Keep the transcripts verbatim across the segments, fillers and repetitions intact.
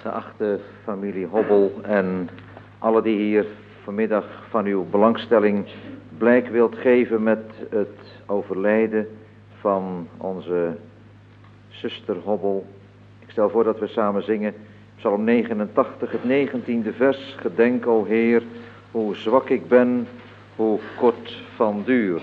geachte familie Hobbel en alle die hier vanmiddag van uw belangstelling blijk wilt geven met het overlijden van onze zuster Hobbel. Ik stel voor dat we samen zingen Psalm negenentachtig, het negentiende vers. Gedenk, o Heer, hoe zwak ik ben, hoe kort van duur.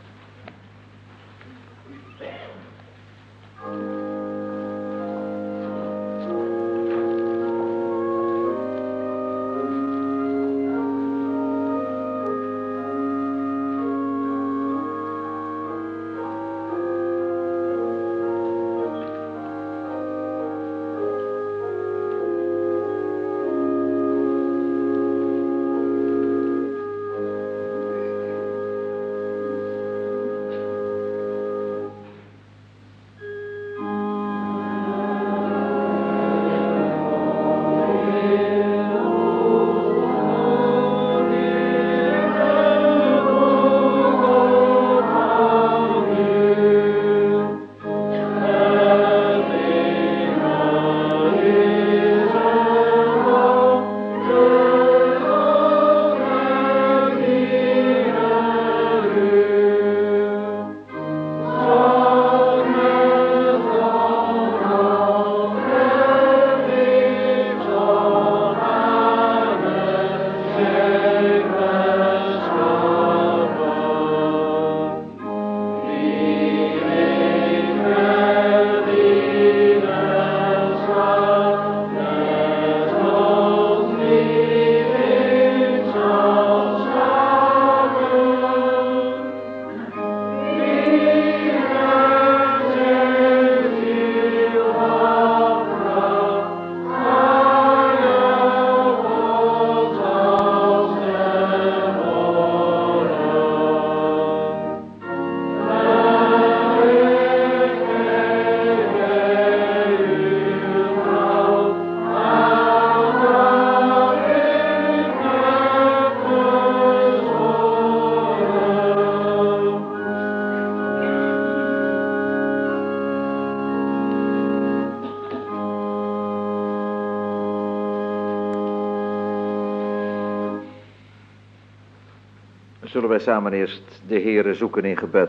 Zullen wij samen eerst de Heere zoeken in gebed.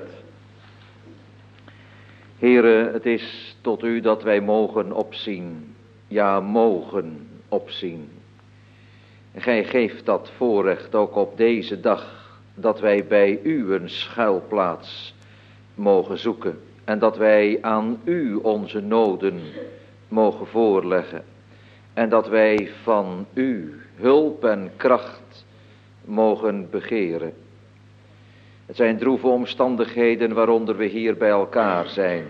Heere, het is tot u dat wij mogen opzien. Ja, mogen opzien. Gij geeft dat voorrecht ook op deze dag, dat wij bij u een schuilplaats mogen zoeken. En dat wij aan u onze noden mogen voorleggen. En dat wij van u hulp en kracht mogen begeren. Het zijn droeve omstandigheden waaronder we hier bij elkaar zijn.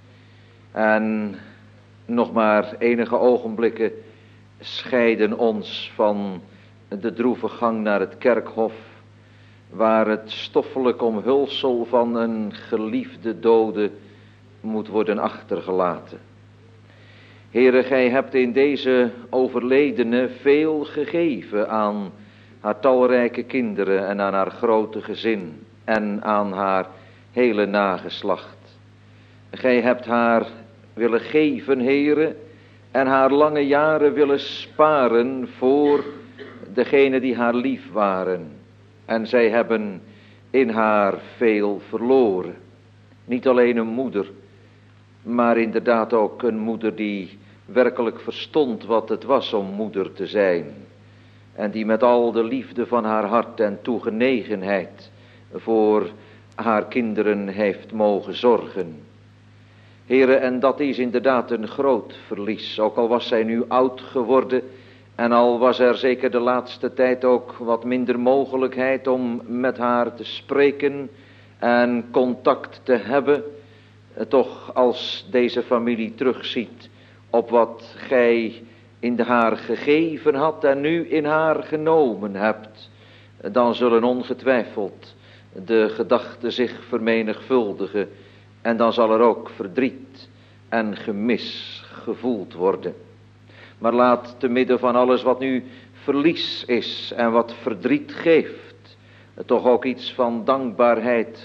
En nog maar enige ogenblikken scheiden ons van de droeve gang naar het kerkhof, waar het stoffelijk omhulsel van een geliefde dode moet worden achtergelaten. Heere, gij hebt in deze overledene veel gegeven aan haar talrijke kinderen en aan haar grote gezin en aan haar hele nageslacht. Gij hebt haar willen geven, Heere, en haar lange jaren willen sparen voor degenen die haar lief waren. En zij hebben in haar veel verloren. Niet alleen een moeder, maar inderdaad ook een moeder die werkelijk verstond wat het was om moeder te zijn. En die met al de liefde van haar hart en toegenegenheid voor haar kinderen heeft mogen zorgen. Heere, en dat is inderdaad een groot verlies, ook al was zij nu oud geworden en al was er zeker de laatste tijd ook wat minder mogelijkheid om met haar te spreken en contact te hebben. Toch als deze familie terugziet op wat gij in haar gegeven had en nu in haar genomen hebt, dan zullen ongetwijfeld de gedachten zich vermenigvuldigen en dan zal er ook verdriet en gemis gevoeld worden. Maar laat te midden van alles wat nu verlies is en wat verdriet geeft, toch ook iets van dankbaarheid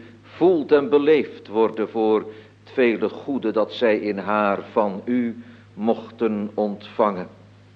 gevoeld en beleefd worden voor het vele goede dat zij in haar van u mochten ontvangen.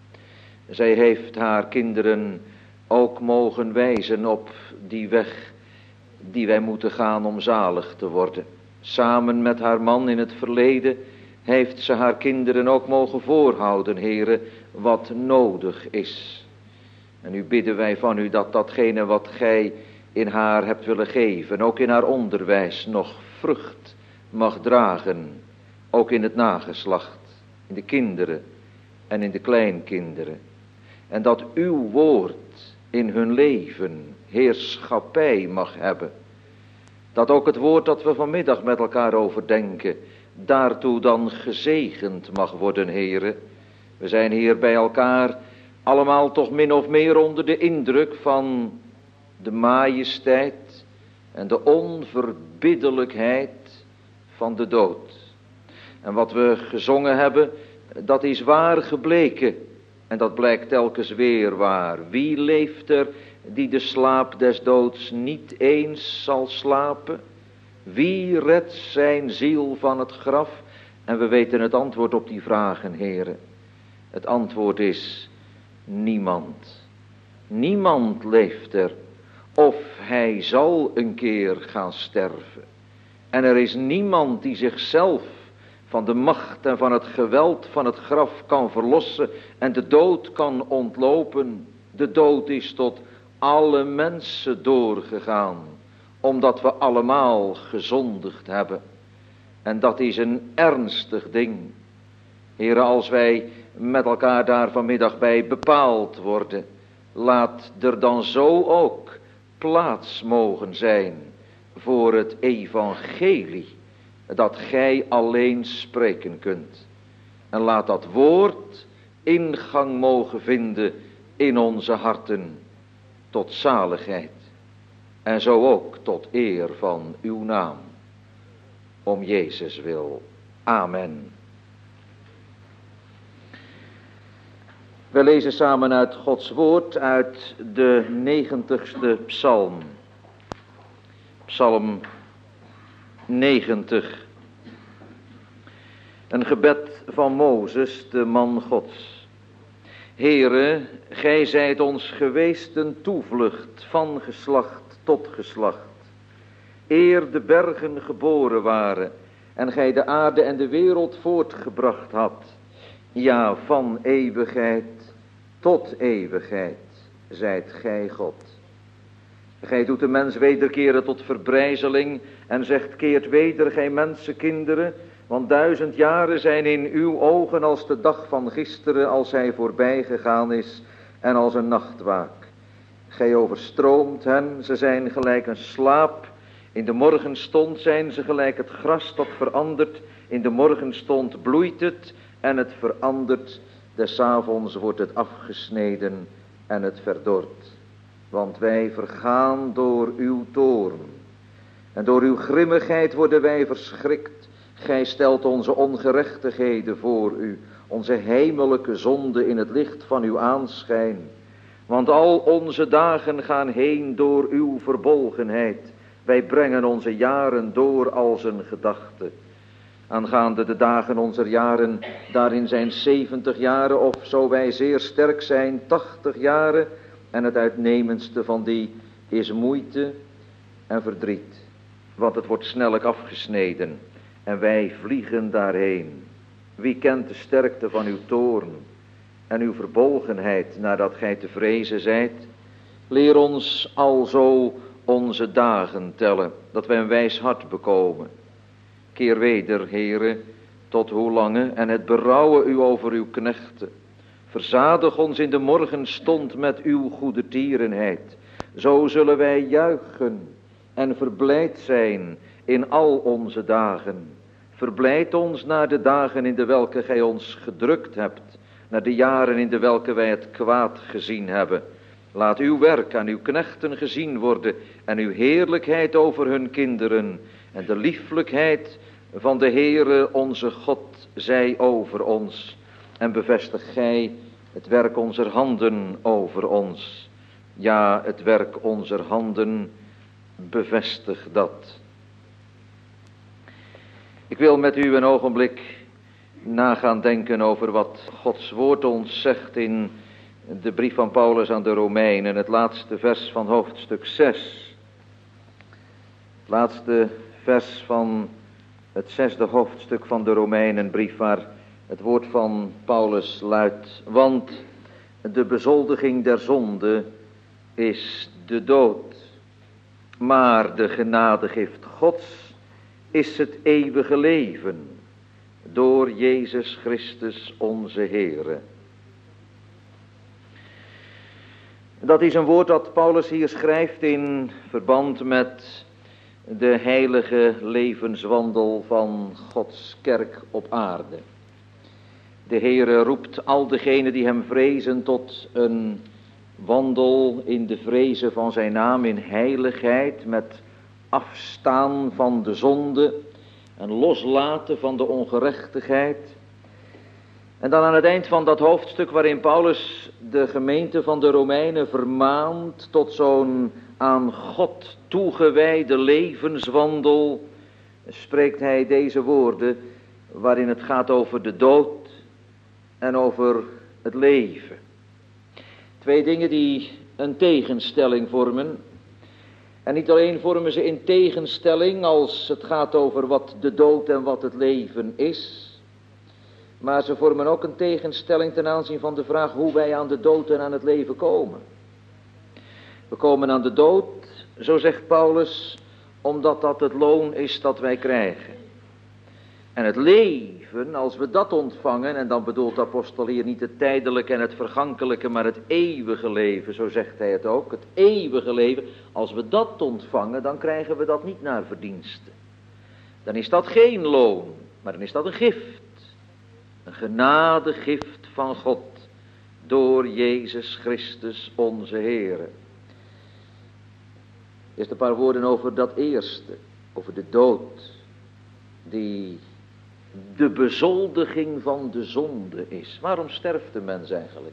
Zij heeft haar kinderen ook mogen wijzen op die weg die wij moeten gaan om zalig te worden. Samen met haar man in het verleden heeft ze haar kinderen ook mogen voorhouden, Heere, wat nodig is. En nu bidden wij van u dat datgene wat gij in haar hebt willen geven, ook in haar onderwijs nog vrucht mag dragen, ook in het nageslacht, in de kinderen en in de kleinkinderen. En dat uw woord in hun leven heerschappij mag hebben. Dat ook het woord dat we vanmiddag met elkaar overdenken, daartoe dan gezegend mag worden, Heere. We zijn hier bij elkaar allemaal toch min of meer onder de indruk van de majesteit en de onverbiddelijkheid van de dood. En wat we gezongen hebben, dat is waar gebleken. En dat blijkt telkens weer waar. Wie leeft er die de slaap des doods niet eens zal slapen? Wie redt zijn ziel van het graf? En we weten het antwoord op die vragen, heren. Het antwoord is niemand. Niemand leeft er of hij zal een keer gaan sterven. En er is niemand die zichzelf van de macht en van het geweld van het graf kan verlossen en de dood kan ontlopen. De dood is tot alle mensen doorgegaan, omdat we allemaal gezondigd hebben. En dat is een ernstig ding. Heere, als wij met elkaar daar vanmiddag bij bepaald worden, laat er dan zo ook plaats mogen zijn voor het evangelie, dat gij alleen spreken kunt. En laat dat woord ingang mogen vinden in onze harten tot zaligheid. En zo ook tot eer van uw naam. Om Jezus wil. Amen. We lezen samen uit Gods woord uit de negentigste psalm. Psalm negentig. Een gebed van Mozes, de man Gods. Heere, gij zijt ons geweest een toevlucht van geslacht tot geslacht. Eer de bergen geboren waren en gij de aarde en de wereld voortgebracht had. Ja, van eeuwigheid tot eeuwigheid zijt gij God. Gij doet de mens wederkeren tot verbrijzeling en zegt keert weder gij mensenkinderen, want duizend jaren zijn in uw ogen als de dag van gisteren als hij voorbij gegaan is en als een nachtwaak. Gij overstroomt hen, ze zijn gelijk een slaap. In de morgenstond zijn ze gelijk het gras dat verandert. In de morgenstond bloeit het en het verandert. Des avonds wordt het afgesneden en het verdort. Want wij vergaan door uw toorn. En door uw grimmigheid worden wij verschrikt. Gij stelt onze ongerechtigheden voor u, onze heimelijke zonde in het licht van uw aanschijn. Want al onze dagen gaan heen door uw verbolgenheid. Wij brengen onze jaren door als een gedachte. Aangaande de dagen onze jaren, daarin zijn zeventig jaren, of zo wij zeer sterk zijn, tachtig jaren. En het uitnemendste van die is moeite en verdriet. Want het wordt snellijk afgesneden en wij vliegen daarheen. Wie kent de sterkte van uw toorn en uw verbolgenheid nadat gij te vrezen zijt? Leer ons alzo onze dagen tellen, dat wij een wijs hart bekomen. Keer weder, Heere, tot hoe lange, en het berouwen u over uw knechten. Verzadig ons in de morgenstond met uw goede tierenheid. Zo zullen wij juichen en verblijd zijn in al onze dagen. Verblijd ons naar de dagen in de welke gij ons gedrukt hebt, naar de jaren in de welke wij het kwaad gezien hebben. Laat uw werk aan uw knechten gezien worden en uw heerlijkheid over hun kinderen. En de lieflijkheid van de Heere onze God zij over ons. En bevestig gij het werk onzer handen over ons. Ja, het werk onzer handen, bevestig dat. Ik wil met u een ogenblik na gaan denken over wat Gods woord ons zegt in de brief van Paulus aan de Romeinen, het laatste vers van hoofdstuk zes. Het laatste vers van het zesde hoofdstuk van de Romeinenbrief, waar het woord van Paulus luidt: want de bezoldiging der zonde is de dood, maar de genadegift Gods is het eeuwige leven door Jezus Christus onze Heere. Dat is een woord dat Paulus hier schrijft in verband met de heilige levenswandel van Gods kerk op aarde. De Heere roept al degenen die hem vrezen tot een wandel in de vrezen van zijn naam, in heiligheid, met afstaan van de zonde en loslaten van de ongerechtigheid. En dan aan het eind van dat hoofdstuk waarin Paulus de gemeente van de Romeinen vermaant tot zo'n aan God toegewijde levenswandel, spreekt hij deze woorden waarin het gaat over de dood en over het leven. Twee dingen die een tegenstelling vormen. En niet alleen vormen ze in tegenstelling als het gaat over wat de dood en wat het leven is, maar ze vormen ook een tegenstelling ten aanzien van de vraag hoe wij aan de dood en aan het leven komen. We komen aan de dood, zo zegt Paulus, omdat dat het loon is dat wij krijgen. En het leven, als we dat ontvangen, en dan bedoelt de apostel hier niet het tijdelijke en het vergankelijke, maar het eeuwige leven, zo zegt hij het ook, het eeuwige leven, als we dat ontvangen, dan krijgen we dat niet naar verdiensten. Dan is dat geen loon, maar dan is dat een gift. Een genadegift van God door Jezus Christus onze Heere. Eerst een paar woorden over dat eerste, over de dood, die de bezoldiging van de zonde is. Waarom sterft de mens eigenlijk?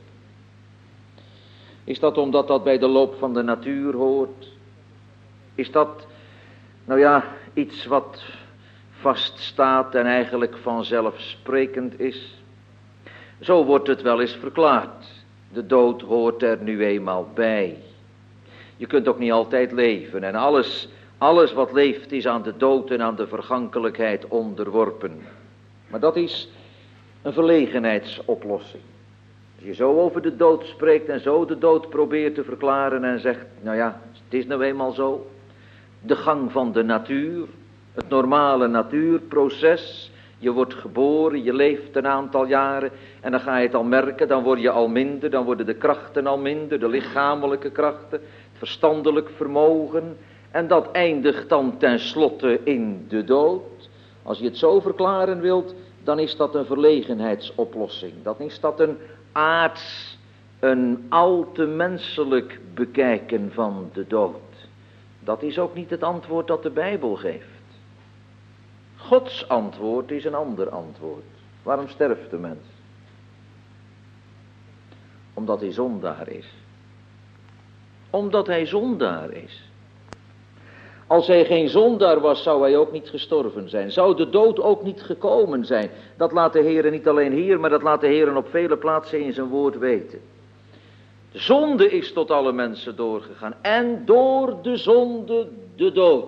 Is dat omdat dat bij de loop van de natuur hoort? Is dat, nou ja, iets wat vaststaat en eigenlijk vanzelfsprekend is? Zo wordt het wel eens verklaard. De dood hoort er nu eenmaal bij. Je kunt ook niet altijd leven en alles, alles wat leeft is aan de dood en aan de vergankelijkheid onderworpen. Maar dat is een verlegenheidsoplossing. Als je zo over de dood spreekt en zo de dood probeert te verklaren en zegt, nou ja, het is nou eenmaal zo. De gang van de natuur, het normale natuurproces. Je wordt geboren, je leeft een aantal jaren en dan ga je het al merken, dan word je al minder, dan worden de krachten al minder, de lichamelijke krachten, het verstandelijk vermogen. En dat eindigt dan tenslotte in de dood. Als je het zo verklaren wilt, dan is dat een verlegenheidsoplossing. Dan is dat een aards, een al te menselijk bekijken van de dood. Dat is ook niet het antwoord dat de Bijbel geeft. Gods antwoord is een ander antwoord. Waarom sterft de mens? Omdat hij zondaar is. Omdat hij zondaar is. Als hij geen zondaar was, zou hij ook niet gestorven zijn. Zou de dood ook niet gekomen zijn. Dat laat de Heer niet alleen hier, maar dat laat de Heer op vele plaatsen in zijn woord weten. De zonde is tot alle mensen doorgegaan. En door de zonde de dood.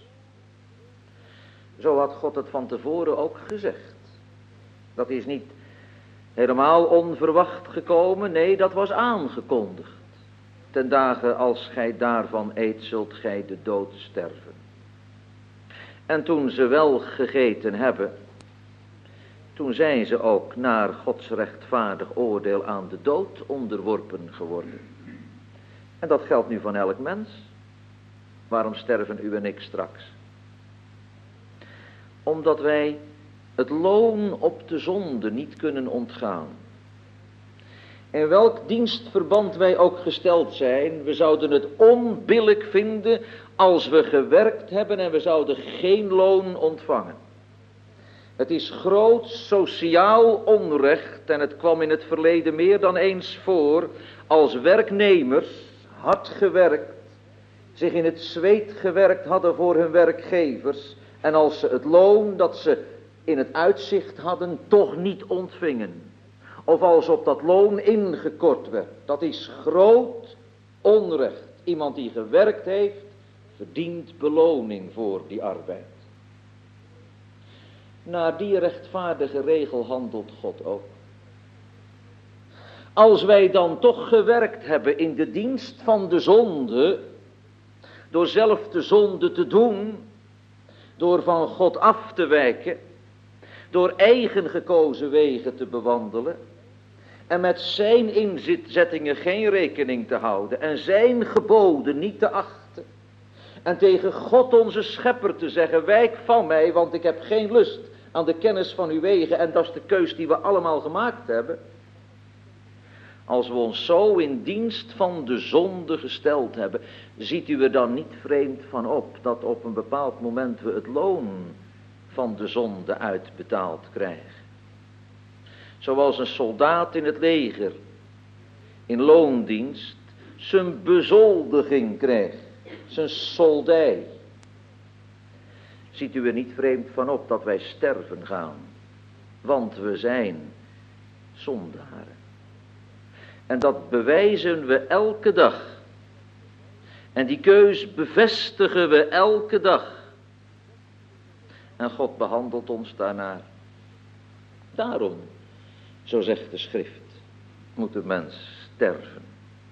Zo had God het van tevoren ook gezegd. Dat is niet helemaal onverwacht gekomen. Nee, dat was aangekondigd. Ten dagen als gij daarvan eet, zult gij de dood sterven. En toen ze wel gegeten hebben, toen zijn ze ook naar Gods rechtvaardig oordeel aan de dood onderworpen geworden. En dat geldt nu van elk mens. Waarom sterven u en ik straks? Omdat wij het loon op de zonde niet kunnen ontgaan. In welk dienstverband wij ook gesteld zijn, we zouden het onbillijk vinden als we gewerkt hebben en we zouden geen loon ontvangen. Het is groot sociaal onrecht en het kwam in het verleden meer dan eens voor als werknemers, hard gewerkt, zich in het zweet gewerkt hadden voor hun werkgevers en als ze het loon dat ze in het uitzicht hadden, toch niet ontvingen. Of als op dat loon ingekort werd. Dat is groot onrecht. Iemand die gewerkt heeft, verdient beloning voor die arbeid. Naar die rechtvaardige regel handelt God ook. Als wij dan toch gewerkt hebben in de dienst van de zonde, door zelf de zonde te doen, door van God af te wijken, door eigen gekozen wegen te bewandelen, en met zijn inzettingen geen rekening te houden, en zijn geboden niet te achten, en tegen God onze schepper te zeggen, wijk van mij, want ik heb geen lust aan de kennis van uw wegen, en dat is de keus die we allemaal gemaakt hebben. Als we ons zo in dienst van de zonde gesteld hebben, ziet u er dan niet vreemd van op dat op een bepaald moment we het loon van de zonde uitbetaald krijgen. Zoals een soldaat in het leger in loondienst zijn bezoldiging krijgt, zijn soldij. Ziet u er niet vreemd van op dat wij sterven gaan, want we zijn zondaren. En dat bewijzen we elke dag. En die keus bevestigen we elke dag. En God behandelt ons daarnaar. Daarom, zo zegt de schrift, moet de mens sterven.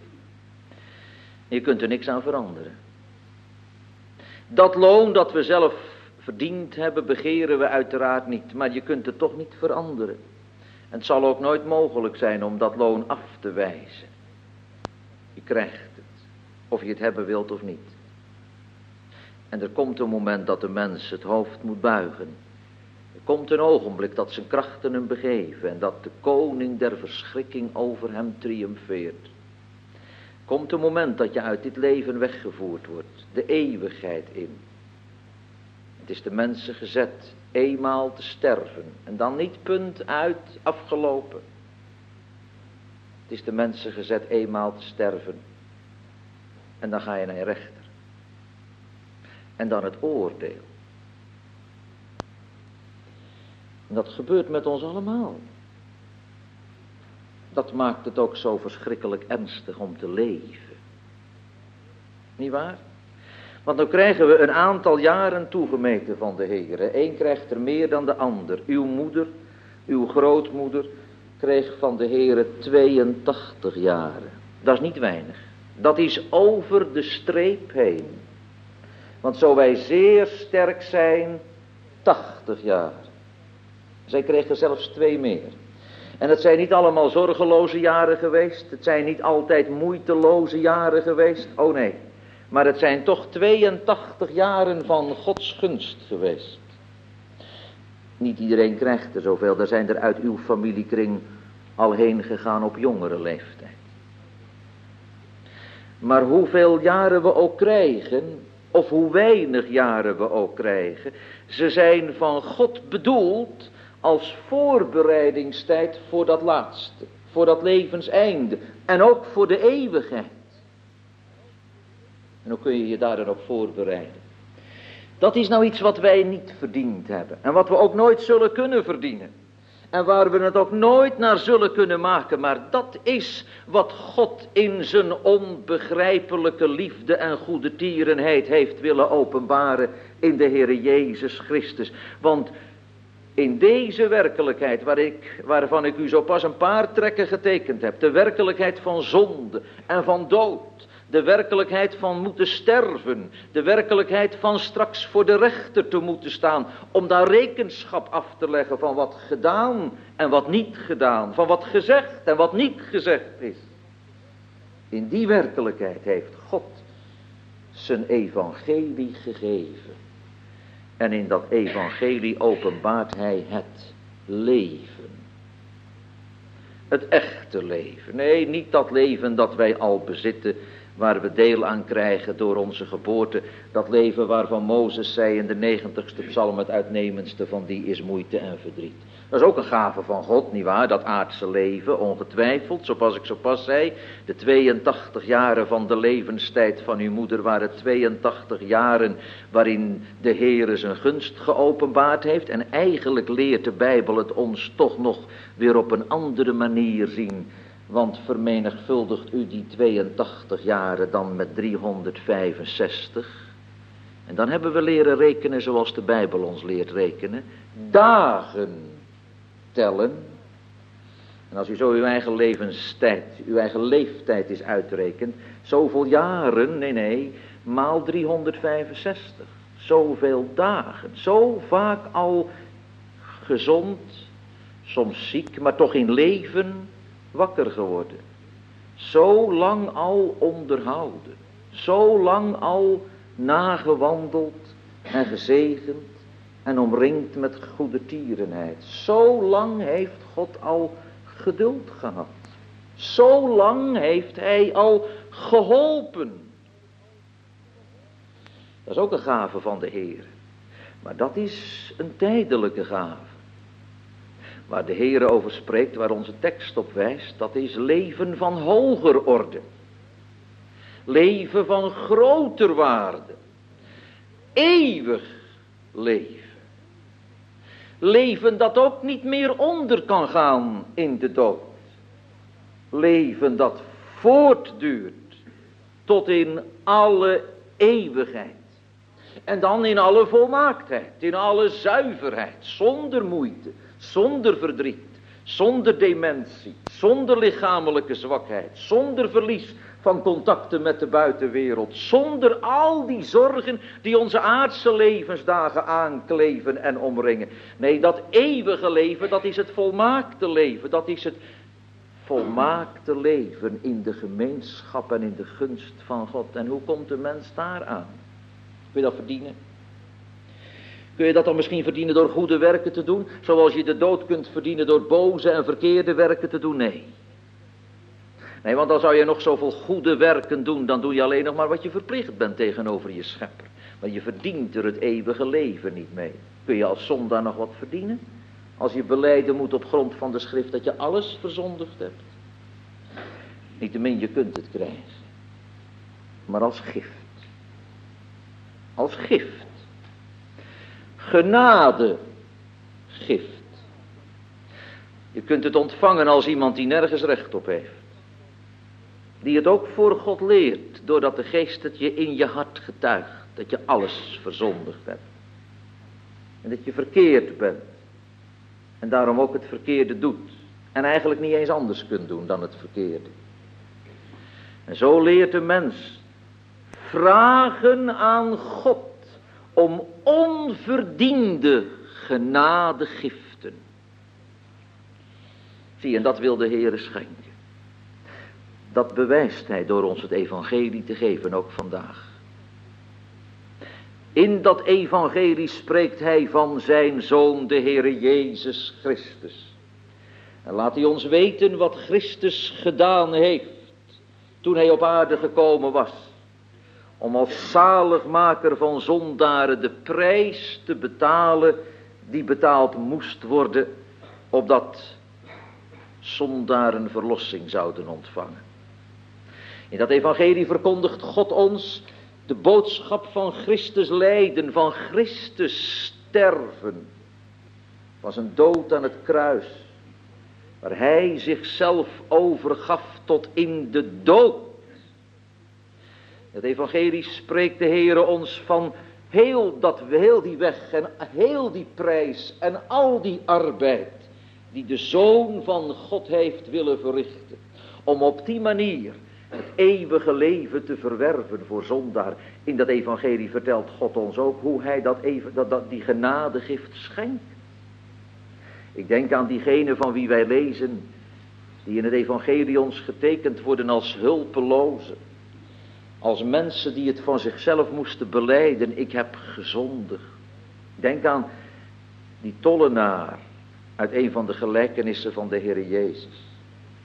Je kunt er niks aan veranderen. Dat loon dat we zelf verdiend hebben, begeren we uiteraard niet. Maar je kunt het toch niet veranderen. En het zal ook nooit mogelijk zijn om dat loon af te wijzen. Je krijgt het, of je het hebben wilt of niet. En er komt een moment dat de mens het hoofd moet buigen. Er komt een ogenblik dat zijn krachten hem begeven en dat de koning der verschrikking over hem triomfeert. Er komt een moment dat je uit dit leven weggevoerd wordt, de eeuwigheid in. Het is de mensen gezet eenmaal te sterven en dan niet punt uit afgelopen. Het is de mensen gezet eenmaal te sterven en dan ga je naar je rechter. En dan het oordeel. En dat gebeurt met ons allemaal. Dat maakt het ook zo verschrikkelijk ernstig om te leven. Niet waar? Want dan krijgen we een aantal jaren toegemeten van de Heer. Eén krijgt er meer dan de ander. Uw moeder, uw grootmoeder, kreeg van de Heer tweeëntachtig jaren. Dat is niet weinig. Dat is over de streep heen. Want zo wij zeer sterk zijn, tachtig jaar. Zij kregen zelfs twee meer. En het zijn niet allemaal zorgeloze jaren geweest. Het zijn niet altijd moeiteloze jaren geweest. Oh nee. Maar het zijn toch tweeëntachtig jaren van Gods gunst geweest. Niet iedereen krijgt er zoveel. Er zijn er uit uw familiekring al heen gegaan op jongere leeftijd. Maar hoeveel jaren we ook krijgen, of hoe weinig jaren we ook krijgen, ze zijn van God bedoeld als voorbereidingstijd voor dat laatste, voor dat levenseinde en ook voor de eeuwigheid. En hoe kun je je daar dan op voorbereiden? Dat is nou iets wat wij niet verdiend hebben en wat we ook nooit zullen kunnen verdienen. En waar we het ook nooit naar zullen kunnen maken. Maar dat is wat God in zijn onbegrijpelijke liefde en goede tierenheid heeft willen openbaren in de Heere Jezus Christus. Want in deze werkelijkheid waar ik, waarvan ik u zo pas een paar trekken getekend heb. De werkelijkheid van zonde en van dood. De werkelijkheid van moeten sterven. De werkelijkheid van straks voor de rechter te moeten staan. Om daar rekenschap af te leggen van wat gedaan en wat niet gedaan. Van wat gezegd en wat niet gezegd is. In die werkelijkheid heeft God zijn evangelie gegeven. En in dat evangelie openbaart hij het leven. Het echte leven. Nee, niet dat leven dat wij al bezitten, waar we deel aan krijgen door onze geboorte. Dat leven waarvan Mozes zei in de negentigste psalm, het uitnemendste van die is moeite en verdriet. Dat is ook een gave van God, nietwaar, dat aardse leven, ongetwijfeld. Zoals ik zo pas zei, de tweeëntachtig jaren van de levenstijd van uw moeder waren tweeëntachtig jaren waarin de Heere zijn gunst geopenbaard heeft. En eigenlijk leert de Bijbel het ons toch nog weer op een andere manier zien. Want vermenigvuldigt u die tweeëntachtig jaren dan met driehonderdvijfenzestig. En dan hebben we leren rekenen zoals de Bijbel ons leert rekenen. Dagen tellen. En als u zo uw eigen levenstijd, uw eigen leeftijd is uitrekend. Zoveel jaren, nee nee, maal driehonderdvijfenzestig. Zoveel dagen. Zo vaak al gezond, soms ziek, maar toch in leven wakker geworden. Zo lang al onderhouden. Zo lang al nagewandeld en gezegend en omringd met goede tierenheid. Zo lang heeft God al geduld gehad. Zo lang heeft hij al geholpen. Dat is ook een gave van de Heer. Maar dat is een tijdelijke gave. Waar de Heer over spreekt, waar onze tekst op wijst, dat is leven van hoger orde. Leven van groter waarde. Eeuwig leven. Leven dat ook niet meer onder kan gaan in de dood. Leven dat voortduurt tot in alle eeuwigheid. En dan in alle volmaaktheid, in alle zuiverheid, zonder moeite, zonder verdriet, zonder dementie, zonder lichamelijke zwakheid, zonder verlies van contacten met de buitenwereld, zonder al die zorgen die onze aardse levensdagen aankleven en omringen. Nee, dat eeuwige leven, dat is het volmaakte leven, dat is het volmaakte leven in de gemeenschap en in de gunst van God. En hoe komt de mens daar aan? Kun je dat verdienen? Kun je dat dan misschien verdienen door goede werken te doen? Zoals je de dood kunt verdienen door boze en verkeerde werken te doen? Nee. Nee, want dan zou je nog zoveel goede werken doen, dan doe je alleen nog maar wat je verplicht bent tegenover je schepper. Maar je verdient er het eeuwige leven niet mee. Kun je als zondaar nog wat verdienen? Als je belijden moet op grond van de schrift dat je alles verzondigd hebt. Niettemin, je kunt het krijgen. Maar als gift. Als gift. Genade gift. Je kunt het ontvangen als iemand die nergens recht op heeft. Die het ook voor God leert, doordat de geest het je in je hart getuigt. Dat je alles verzondigd hebt. En dat je verkeerd bent. En daarom ook het verkeerde doet. En eigenlijk niet eens anders kunt doen dan het verkeerde. En zo leert de mens vragen aan God om onverdiende genadegiften. Zie, en dat wil de Heere schenken. Dat bewijst hij door ons het evangelie te geven, ook vandaag. In dat evangelie spreekt hij van zijn Zoon, de Heere Jezus Christus. En laat hij ons weten wat Christus gedaan heeft toen hij op aarde gekomen was. Om als zaligmaker van zondaren de prijs te betalen die betaald moest worden, opdat zondaren verlossing zouden ontvangen. In dat evangelie verkondigt God ons de boodschap van Christus lijden, van Christus sterven, van zijn dood aan het kruis, waar hij zichzelf overgaf tot in de dood. Het evangelie spreekt de Heere ons van heel, dat, heel die weg en heel die prijs en al die arbeid die de Zoon van God heeft willen verrichten, om op die manier het eeuwige leven te verwerven voor zondaar. In dat evangelie vertelt God ons ook hoe hij dat, even, dat, dat die genadegift schenkt. Ik denk aan diegenen van wie wij lezen, die in het evangelie ons getekend worden als hulpelozen. Als mensen die het van zichzelf moesten belijden, ik heb gezondigd. Denk aan die tollenaar uit een van de gelijkenissen van de Heer Jezus.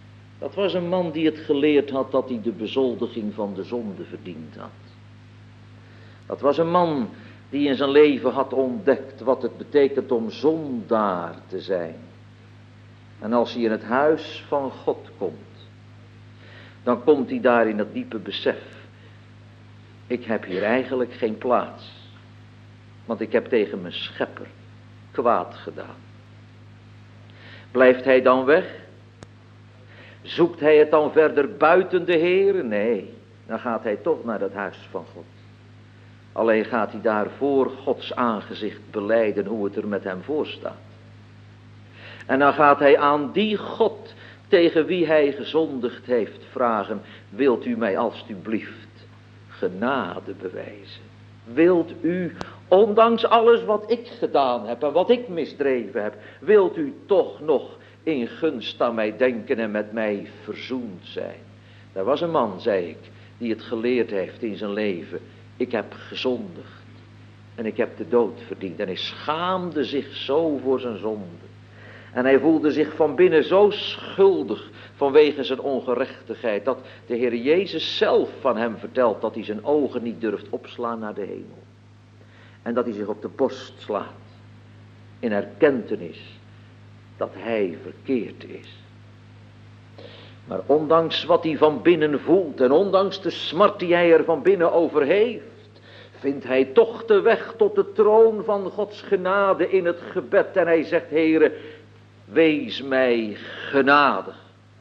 Dat was een man die het geleerd had dat hij de bezoldiging van de zonde verdiend had. Dat was een man die in zijn leven had ontdekt wat het betekent om zondaar te zijn. En als hij in het huis van God komt, dan komt hij daar in dat diepe besef. Ik heb hier eigenlijk geen plaats. Want ik heb tegen mijn schepper kwaad gedaan. Blijft hij dan weg? Zoekt hij het dan verder buiten de Heere? Nee, dan gaat hij toch naar het huis van God. Alleen gaat hij daar voor Gods aangezicht belijden hoe het er met hem voor staat. En dan gaat hij aan die God tegen wie hij gezondigd heeft vragen: wilt u mij alstublieft genade bewijzen? Wilt u, ondanks alles wat ik gedaan heb en wat ik misdreven heb, wilt u toch nog in gunst aan mij denken en met mij verzoend zijn? Er was een man, zei ik, die het geleerd heeft in zijn leven: ik heb gezondigd en ik heb de dood verdiend. En hij schaamde zich zo voor zijn zonde. En hij voelde zich van binnen zo schuldig vanwege zijn ongerechtigheid, dat de Heer Jezus zelf van hem vertelt dat hij zijn ogen niet durft opslaan naar de hemel. En dat hij zich op de borst slaat in erkentenis dat hij verkeerd is. Maar ondanks wat hij van binnen voelt en ondanks de smart die hij er van binnen over heeft, vindt hij toch de weg tot de troon van Gods genade in het gebed. En hij zegt: Heere, wees mij genadig.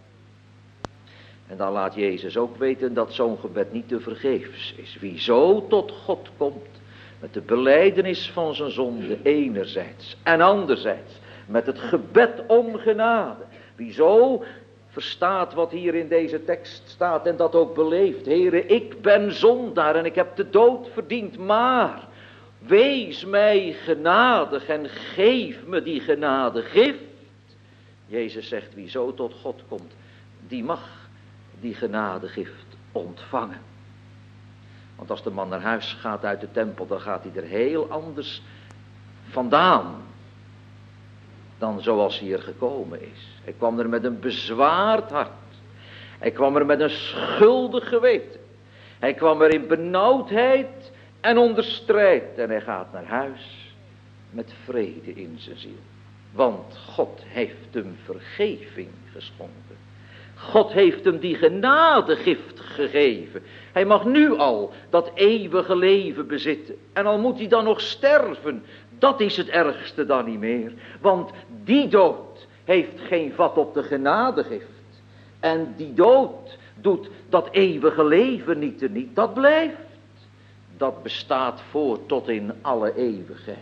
En dan laat Jezus ook weten dat zo'n gebed niet te vergeefs is. Wie zo tot God komt met de belijdenis van zijn zonde enerzijds en anderzijds met het gebed om genade. Wie zo verstaat wat hier in deze tekst staat en dat ook beleeft: Heere, ik ben zondaar en ik heb de dood verdiend, maar wees mij genadig en geef me die genadegift. Jezus zegt: wie zo tot God komt, die mag die genadegift ontvangen. Want als de man naar huis gaat uit de tempel, dan gaat hij er heel anders vandaan dan zoals hij er gekomen is. Hij kwam er met een bezwaard hart. Hij kwam er met een schuldig geweten. Hij kwam er in benauwdheid en onder strijd. En hij gaat naar huis met vrede in zijn ziel. Want God heeft hem vergeving geschonken. God heeft hem die genadegift gegeven. Hij mag nu al dat eeuwige leven bezitten. En al moet hij dan nog sterven, dat is het ergste dan niet meer. Want die dood heeft geen vat op de genadegift. En die dood doet dat eeuwige leven niet te niet. Dat blijft. Dat bestaat voort tot in alle eeuwigheid.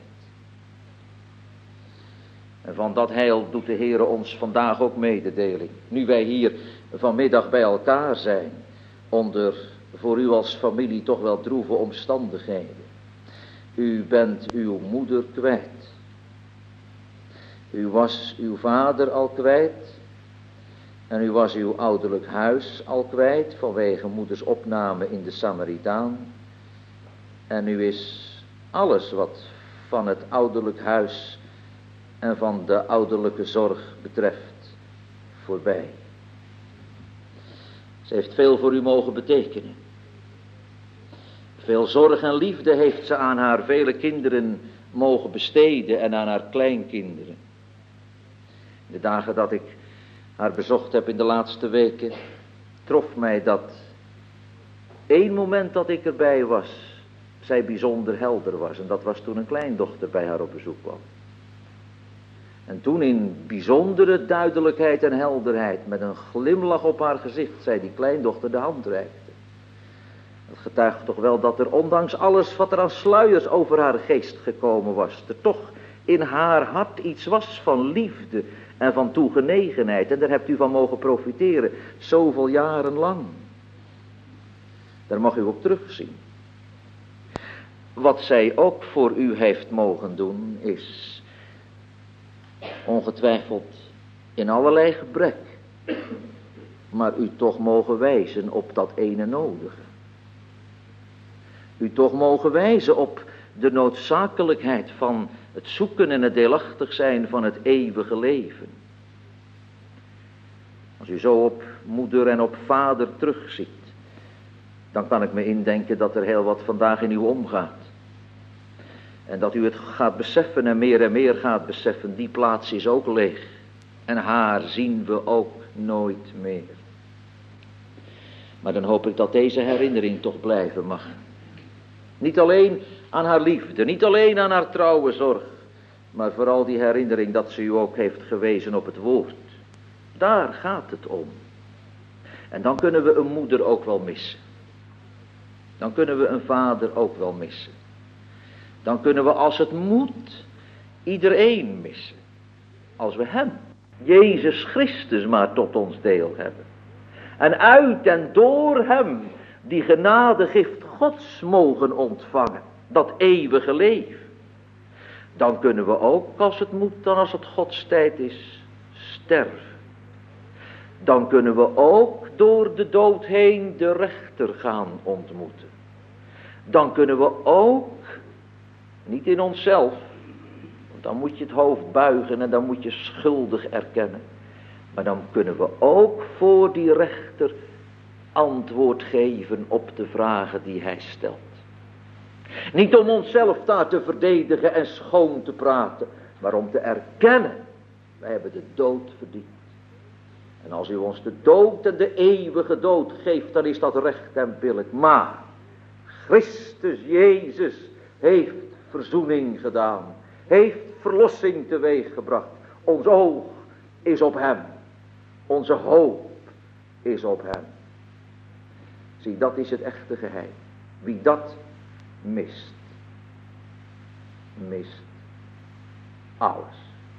En van dat heil doet de Heere ons vandaag ook mededeling. Nu wij hier vanmiddag bij elkaar zijn, onder voor u als familie toch wel droeve omstandigheden. U bent uw moeder kwijt. U was uw vader al kwijt. En u was uw ouderlijk huis al kwijt vanwege moeders opname in de Samaritaan. En nu is alles wat van het ouderlijk huis en van de ouderlijke zorg betreft voorbij. Ze heeft veel voor u mogen betekenen. Veel zorg en liefde heeft ze aan haar vele kinderen mogen besteden en aan haar kleinkinderen. De dagen dat ik haar bezocht heb in de laatste weken, trof mij dat één moment dat ik erbij was, zij bijzonder helder was. En dat was toen een kleindochter bij haar op bezoek kwam. En toen in bijzondere duidelijkheid en helderheid, met een glimlach op haar gezicht, zij die kleindochter de hand reikte. Dat getuigt toch wel dat er ondanks alles wat er aan sluiers over haar geest gekomen was, er toch in haar hart iets was van liefde en van toegenegenheid. En daar hebt u van mogen profiteren, zoveel jaren lang. Daar mag u op terugzien. Wat zij ook voor u heeft mogen doen, is ongetwijfeld in allerlei gebrek, maar u toch mogen wijzen op dat ene nodige. U toch mogen wijzen op de noodzakelijkheid van het zoeken en het deelachtig zijn van het eeuwige leven. Als u zo op moeder en op vader terugziet, dan kan ik me indenken dat er heel wat vandaag in u omgaat. En dat u het gaat beseffen en meer en meer gaat beseffen, die plaats is ook leeg. En haar zien we ook nooit meer. Maar dan hoop ik dat deze herinnering toch blijven mag. Niet alleen aan haar liefde, niet alleen aan haar trouwe zorg, maar vooral die herinnering dat ze u ook heeft gewezen op het woord. Daar gaat het om. En dan kunnen we een moeder ook wel missen. Dan kunnen we een vader ook wel missen. Dan kunnen we, als het moet, iedereen missen. Als we hem, Jezus Christus, maar tot ons deel hebben. En uit en door hem die genadegift Gods mogen ontvangen. Dat eeuwige leven. Dan kunnen we ook, als het moet, dan als het Gods tijd is, sterven. Dan kunnen we ook door de dood heen de rechter gaan ontmoeten. Dan kunnen we ook, niet in onszelf, want dan moet je het hoofd buigen en dan moet je schuldig erkennen. Maar dan kunnen we ook voor die rechter antwoord geven op de vragen die hij stelt. Niet om onszelf daar te verdedigen en schoon te praten, maar om te erkennen, wij hebben de dood verdiend. En als u ons de dood en de eeuwige dood geeft, dan is dat recht en billijk. Maar Christus Jezus heeft verzoening gedaan, heeft verlossing teweeggebracht. Ons oog is op hem, onze hoop is op hem. Zie, dat is het echte geheim. Wie dat mist, mist alles.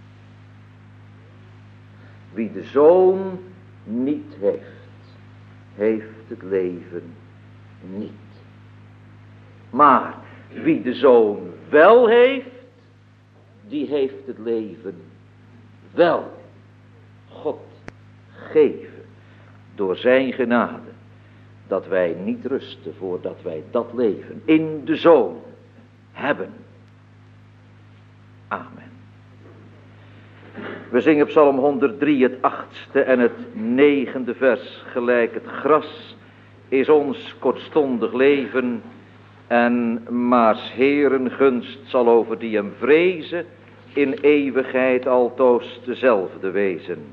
Wie de Zoon niet heeft, heeft het leven niet. Maar wie de Zoon wel heeft, die heeft het leven wel. God geven door zijn genade, dat wij niet rusten voordat wij dat leven in de Zoon hebben. Amen. We zingen Psalm honderddrie, het achtste en het negende vers. Gelijk het gras is ons kortstondig leven, en maars Heeren gunst zal over die hem vrezen in eeuwigheid altoos dezelfde wezen.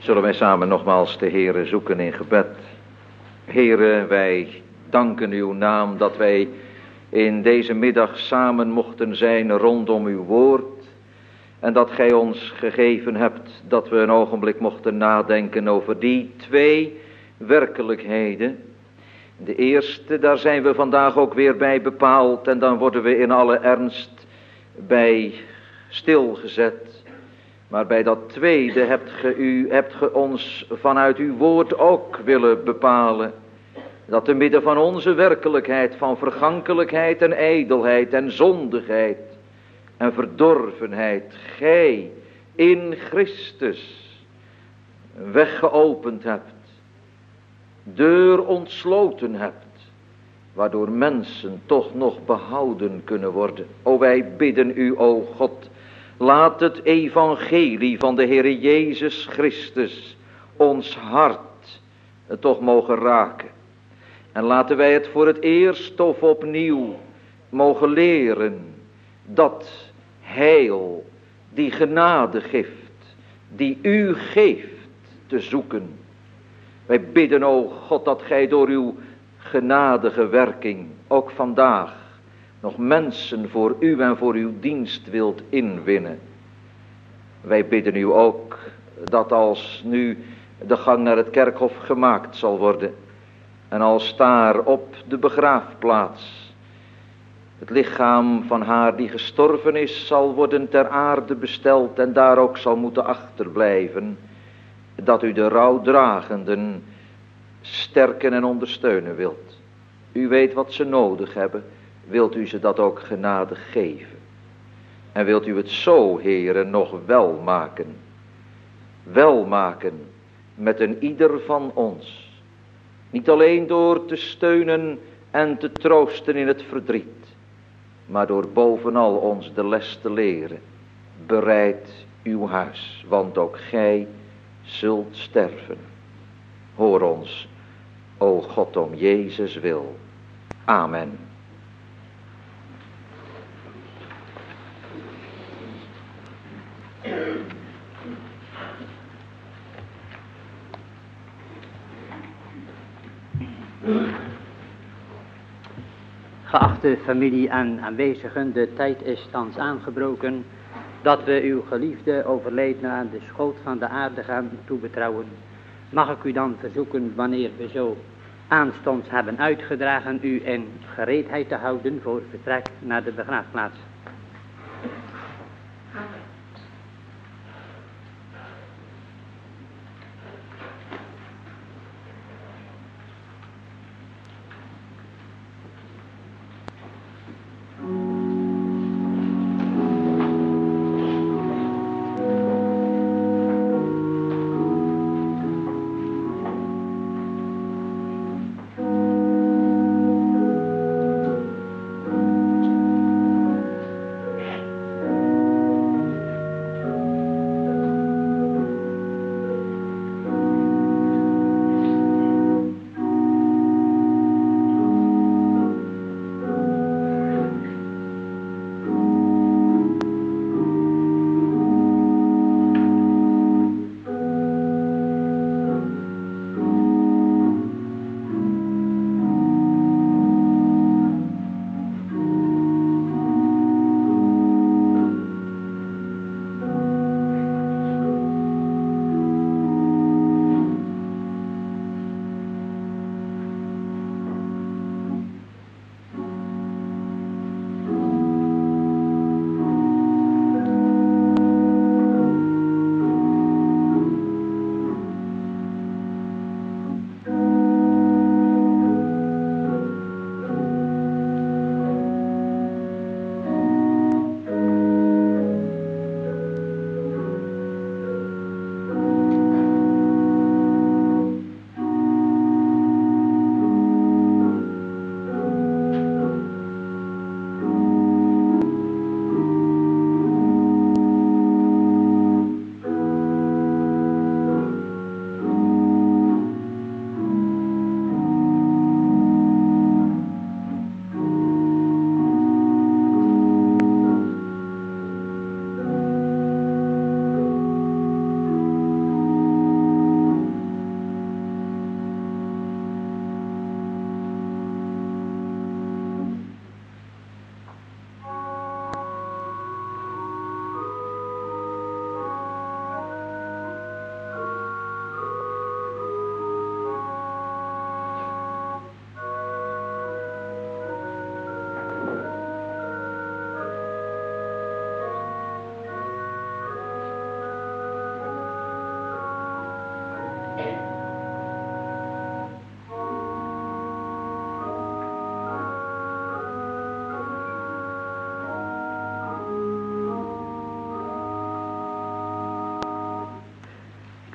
Zullen wij samen nogmaals de Heere zoeken in gebed. Heere, wij danken uw naam dat wij in deze middag samen mochten zijn rondom uw woord. En dat gij ons gegeven hebt dat we een ogenblik mochten nadenken over die twee werkelijkheden. De eerste, daar zijn we vandaag ook weer bij bepaald en dan worden we in alle ernst bij stilgezet. Maar bij dat tweede hebt ge, u, hebt ge ons vanuit uw woord ook willen bepalen. Dat te midden van onze werkelijkheid van vergankelijkheid en ijdelheid en zondigheid en verdorvenheid, gij in Christus weg geopend hebt, deur ontsloten hebt, waardoor mensen toch nog behouden kunnen worden. O, wij bidden u, o God, laat het evangelie van de Heere Jezus Christus ons hart toch mogen raken. En laten wij het voor het eerst of opnieuw mogen leren dat heil, die genadegift, die u geeft, te zoeken. Wij bidden, o God, dat gij door uw genadige werking ook vandaag nog mensen voor u en voor uw dienst wilt inwinnen. Wij bidden u ook dat als nu de gang naar het kerkhof gemaakt zal worden en als daar op de begraafplaats het lichaam van haar die gestorven is zal worden ter aarde besteld en daar ook zal moeten achterblijven, dat u de rouwdragenden sterken en ondersteunen wilt. U weet wat ze nodig hebben, wilt u ze dat ook genadig geven. En wilt u het zo, Heere, nog wel maken. Wel maken met een ieder van ons. Niet alleen door te steunen en te troosten in het verdriet, maar door bovenal ons de les te leren. Bereid uw huis, want ook gij zult sterven. Hoor ons, o God, om Jezus wil. Amen. Geachte familie en aanwezigen, de tijd is thans aangebroken dat we uw geliefde overledene aan de schoot van de aarde gaan toebetrouwen. Mag ik u dan verzoeken, wanneer we zo aanstonds hebben uitgedragen, u in gereedheid te houden voor vertrek naar de begraafplaats.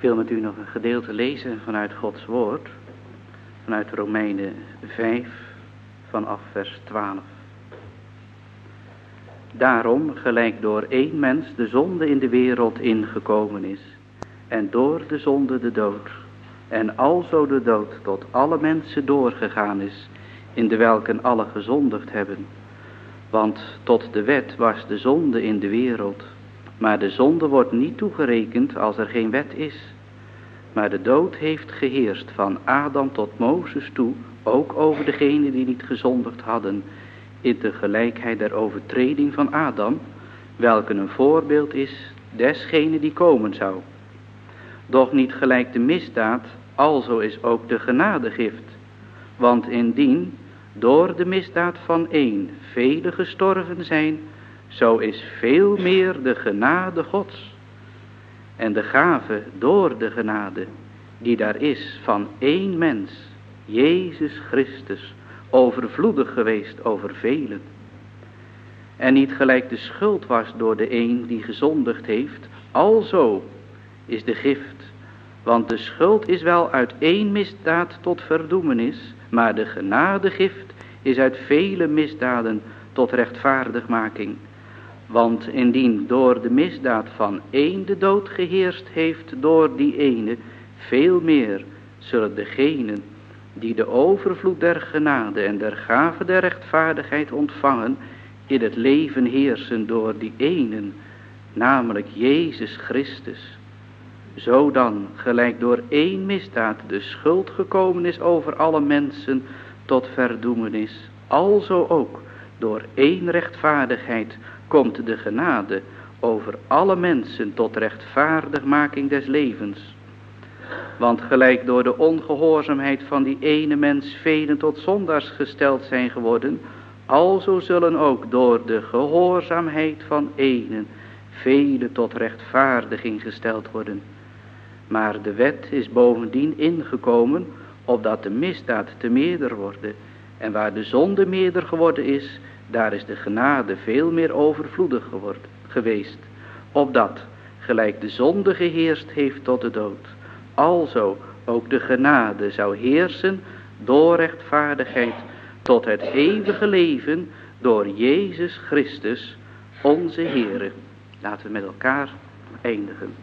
Ik wil met u nog een gedeelte lezen vanuit Gods woord, vanuit Romeinen vijf, vanaf vers twaalf. Daarom, gelijk door één mens de zonde in de wereld ingekomen is, en door de zonde de dood, en alzo de dood tot alle mensen doorgegaan is, in de welken alle gezondigd hebben. Want tot de wet was de zonde in de wereld, maar de zonde wordt niet toegerekend als er geen wet is. Maar de dood heeft geheerst van Adam tot Mozes toe, ook over degenen die niet gezondigd hadden, in de gelijkheid der overtreding van Adam, welke een voorbeeld is desgene die komen zou. Doch niet gelijk de misdaad, alzo is ook de genadegift. Want indien door de misdaad van één vele gestorven zijn, zo is veel meer de genade Gods. En de gave door de genade, die daar is van één mens, Jezus Christus, overvloedig geweest over velen. En niet gelijk de schuld was door de een die gezondigd heeft, alzo is de gift. Want de schuld is wel uit één misdaad tot verdoemenis, maar de genadegift is uit vele misdaden tot rechtvaardigmaking. Want indien door de misdaad van één de dood geheerst heeft door die ene, veel meer zullen degenen die de overvloed der genade en der gave der rechtvaardigheid ontvangen, in het leven heersen door die ene, namelijk Jezus Christus. Zo dan, gelijk door één misdaad de schuld gekomen is over alle mensen tot verdoemenis, alzo ook door één rechtvaardigheid komt de genade over alle mensen tot rechtvaardigmaking des levens. Want gelijk door de ongehoorzaamheid van die ene mens velen tot zondaars gesteld zijn geworden, alzo zullen ook door de gehoorzaamheid van ene velen tot rechtvaardiging gesteld worden. Maar de wet is bovendien ingekomen, opdat de misdaad te meerder worden. En waar de zonde meerder geworden is, daar is de genade veel meer overvloedig geworden, geweest. Opdat, gelijk de zonde geheerst heeft tot de dood, alzo ook de genade zou heersen door rechtvaardigheid tot het eeuwige leven door Jezus Christus, onze Heere. Laten we met elkaar eindigen.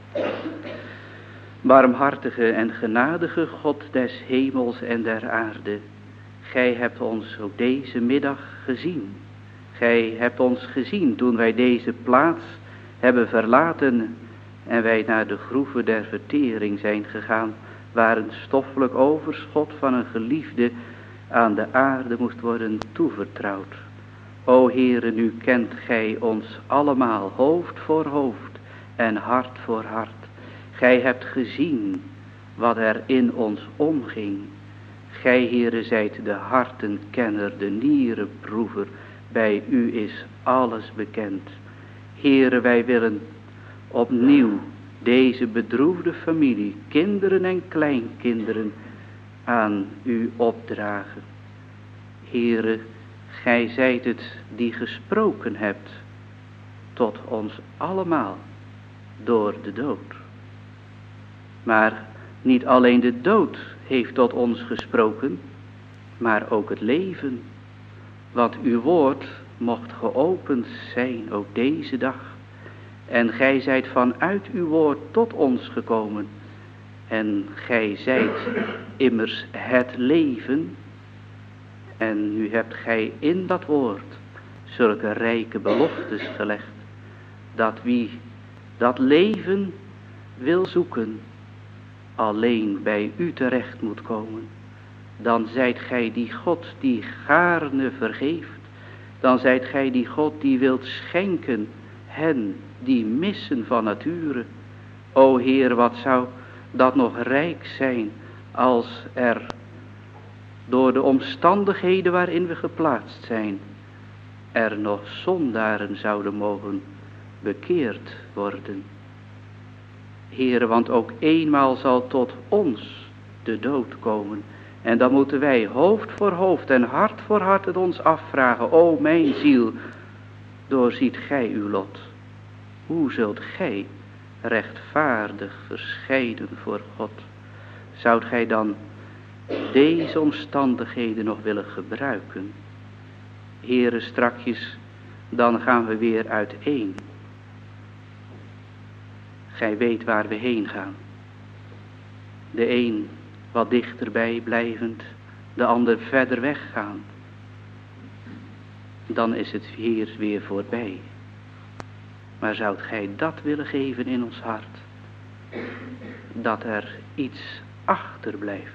Barmhartige en genadige God des hemels en der aarde, Gij hebt ons ook deze middag gezien. Gij hebt ons gezien toen wij deze plaats hebben verlaten en wij naar de groeven der vertering zijn gegaan, waar een stoffelijk overschot van een geliefde aan de aarde moest worden toevertrouwd. O Heere, nu kent Gij ons allemaal hoofd voor hoofd en hart voor hart. Gij hebt gezien wat er in ons omging. Gij, Heere, zijt de hartenkenner, de nierenproever. Bij u is alles bekend. Heere, wij willen opnieuw deze bedroefde familie, kinderen en kleinkinderen, aan u opdragen. Heere, Gij zijt het die gesproken hebt tot ons allemaal door de dood. Maar niet alleen de dood heeft tot ons gesproken, maar ook het leven. Want uw woord mocht geopend zijn ook deze dag. En gij zijt vanuit uw woord tot ons gekomen. En gij zijt immers het leven. En nu hebt gij in dat woord zulke rijke beloftes gelegd, dat wie dat leven wil zoeken, alleen bij u terecht moet komen. Dan zijt gij die God die gaarne vergeeft. Dan zijt gij die God die wilt schenken hen die missen van nature. O Heer, wat zou dat nog rijk zijn als er door de omstandigheden waarin we geplaatst zijn, er nog zondaren zouden mogen bekeerd worden. Heere, want ook eenmaal zal tot ons de dood komen. En dan moeten wij hoofd voor hoofd en hart voor hart het ons afvragen. O mijn ziel, doorziet gij uw lot. Hoe zult gij rechtvaardig verschijnen voor God. Zoudt gij dan deze omstandigheden nog willen gebruiken? Heere, strakjes, dan gaan we weer uiteen. Gij weet waar we heen gaan. De een wat dichterbij blijvend, de ander verder weggaan. Dan is het hier weer voorbij. Maar zoudt gij dat willen geven in ons hart? Dat er iets achterblijft.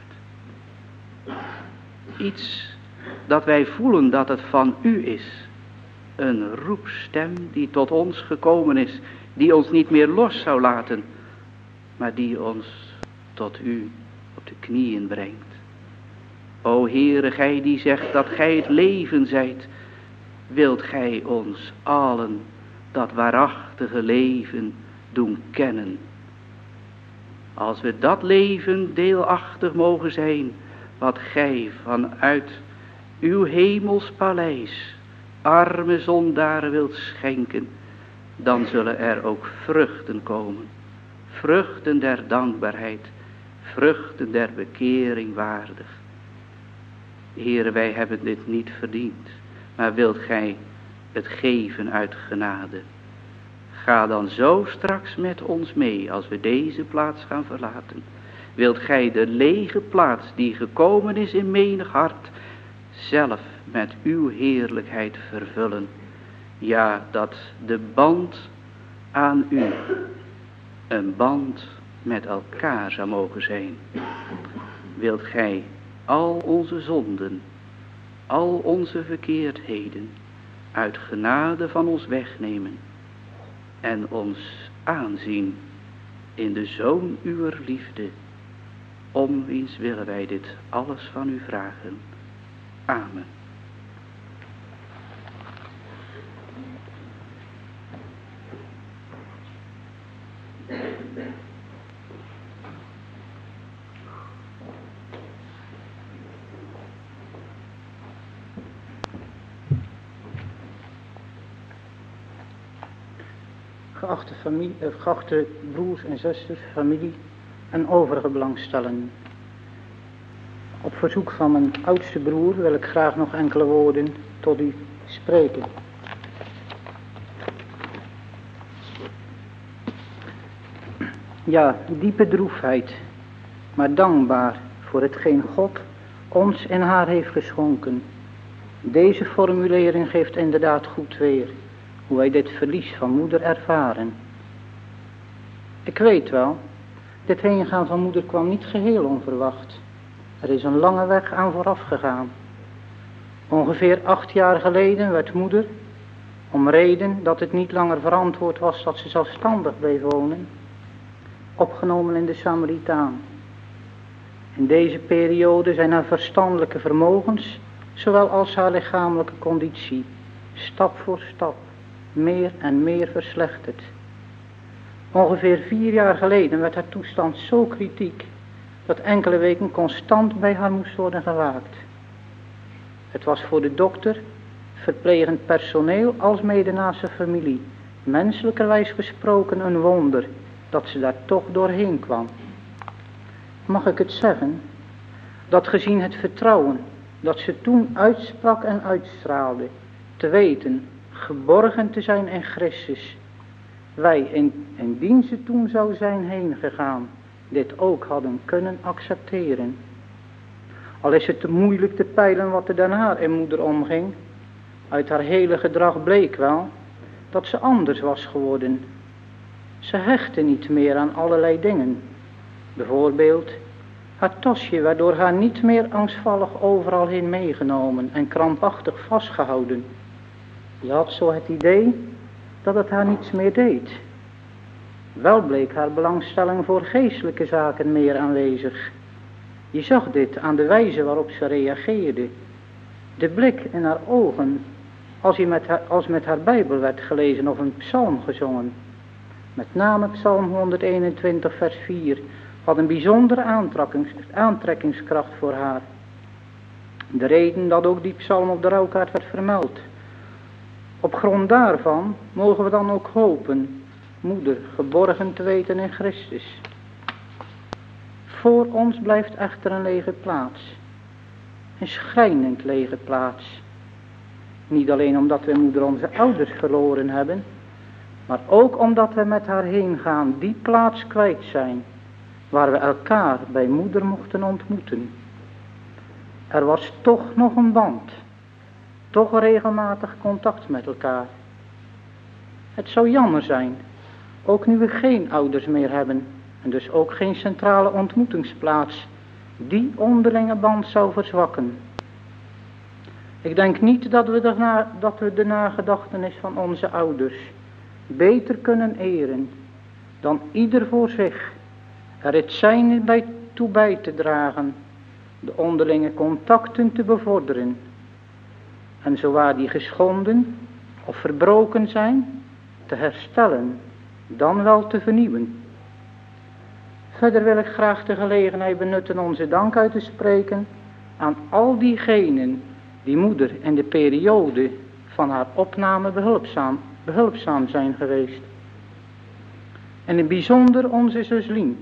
Iets dat wij voelen dat het van u is. Een roepstem die tot ons gekomen is. Die ons niet meer los zou laten. Maar die ons tot u op de knieën brengt. O Heere, gij die zegt dat gij het leven zijt. Wilt gij ons allen dat waarachtige leven doen kennen. Als we dat leven deelachtig mogen zijn, wat gij vanuit uw hemels paleis arme zondaren wilt schenken, dan zullen er ook vruchten komen. Vruchten der dankbaarheid, vruchten der bekering waardig. Heere, wij hebben dit niet verdiend, maar wilt gij het geven uit genade. Ga dan zo straks met ons mee als we deze plaats gaan verlaten. Wilt gij de lege plaats die gekomen is in menig hart zelf met uw heerlijkheid vervullen. Ja, dat de band aan u een band met elkaar zou mogen zijn. Wilt gij al onze zonden, al onze verkeerdheden uit genade van ons wegnemen en ons aanzien in de Zoon uwer liefde, om wiens willen wij dit alles van u vragen. Amen. Geachte, familie, eh, geachte broers en zusters, familie en overige belangstellenden. Op verzoek van mijn oudste broer wil ik graag nog enkele woorden tot u spreken. Ja, diepe droefheid, maar dankbaar voor hetgeen God ons en haar heeft geschonken. Deze formulering geeft inderdaad goed weer hoe wij dit verlies van moeder ervaren. Ik weet wel, dit heengaan van moeder kwam niet geheel onverwacht. Er is een lange weg aan vooraf gegaan. Ongeveer acht jaar geleden werd moeder, om reden dat het niet langer verantwoord was dat ze zelfstandig bleef wonen, opgenomen in de Samaritaan. In deze periode zijn haar verstandelijke vermogens, zowel als haar lichamelijke conditie, stap voor stap, meer en meer verslechterd. Ongeveer vier jaar geleden werd haar toestand zo kritiek, dat enkele weken constant bij haar moest worden gewaakt. Het was voor de dokter, verplegend personeel als mede naast zijn familie, menselijkerwijs gesproken een wonder, dat ze daar toch doorheen kwam. Mag ik het zeggen, dat gezien het vertrouwen, dat ze toen uitsprak en uitstraalde, te weten, geborgen te zijn in Christus, wij in, indien ze toen zou zijn heen gegaan, dit ook hadden kunnen accepteren. Al is het te moeilijk te peilen wat er daarna in moeder omging, uit haar hele gedrag bleek wel, dat ze anders was geworden. Ze hechtte niet meer aan allerlei dingen. Bijvoorbeeld, haar tasje werd door haar niet meer angstvallig overal heen meegenomen en krampachtig vastgehouden. Je had zo het idee dat het haar niets meer deed. Wel bleek haar belangstelling voor geestelijke zaken meer aanwezig. Je zag dit aan de wijze waarop ze reageerde. De blik in haar ogen, als, je met haar, als met haar Bijbel werd gelezen of een psalm gezongen. Met name psalm honderdeenentwintig vers vier had een bijzondere aantrekkings, aantrekkingskracht voor haar. De reden dat ook die psalm op de rouwkaart werd vermeld. Op grond daarvan mogen we dan ook hopen, moeder geborgen te weten in Christus. Voor ons blijft echter een lege plaats. Een schrijnend lege plaats. Niet alleen omdat we moeder onze ouders verloren hebben, maar ook omdat we met haar heen gaan die plaats kwijt zijn, waar we elkaar bij moeder mochten ontmoeten. Er was toch nog een band, toch regelmatig contact met elkaar. Het zou jammer zijn, ook nu we geen ouders meer hebben en dus ook geen centrale ontmoetingsplaats, die onderlinge band zou verzwakken. Ik denk niet dat we de, na, dat we de nagedachtenis van onze ouders beter kunnen eren dan ieder voor zich er het zijne bij toe bij te dragen, de onderlinge contacten te bevorderen en zowaar die geschonden of verbroken zijn, te herstellen, dan wel te vernieuwen. Verder wil ik graag de gelegenheid benutten onze dank uit te spreken aan al diegenen die moeder in de periode van haar opname behulpzaam, behulpzaam zijn geweest. En in het bijzonder onze zus Lien.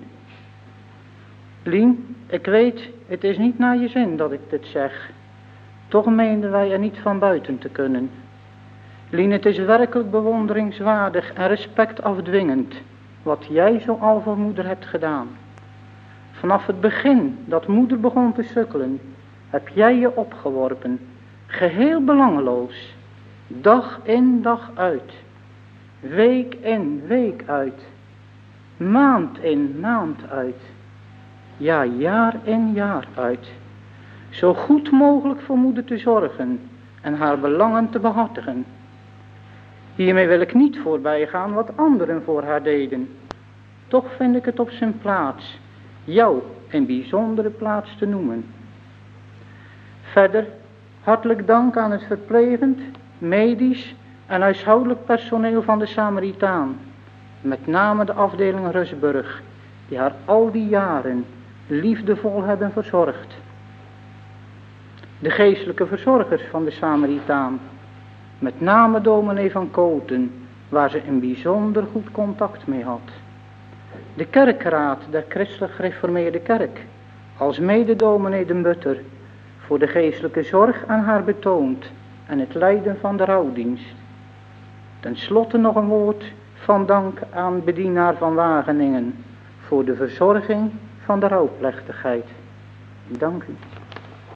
Lien, ik weet, het is niet naar je zin dat ik dit zeg. Toch meenden wij er niet van buiten te kunnen. Lien, het is werkelijk bewonderingswaardig en respectafdwingend wat jij zo al voor moeder hebt gedaan. Vanaf het begin dat moeder begon te sukkelen, heb jij je opgeworpen, geheel belangeloos, dag in dag uit, week in week uit, maand in maand uit, ja jaar in jaar uit, zo goed mogelijk voor moeder te zorgen en haar belangen te behartigen. Hiermee wil ik niet voorbij gaan wat anderen voor haar deden. Toch vind ik het op zijn plaats jou een bijzondere plaats te noemen. Verder hartelijk dank aan het verplegend, medisch en huishoudelijk personeel van de Samaritaan. Met name de afdeling Rusburg, die haar al die jaren liefdevol hebben verzorgd. De geestelijke verzorgers van de Samaritaan, met name dominee van Koten, waar ze een bijzonder goed contact mee had. De kerkraad der Christelijk Gereformeerde Kerk, als mededominee de Mutter, voor de geestelijke zorg aan haar betoond en het leiden van de rouwdienst. Ten slotte nog een woord van dank aan bedienaar van Wageningen voor de verzorging van de rouwplechtigheid. Dank u.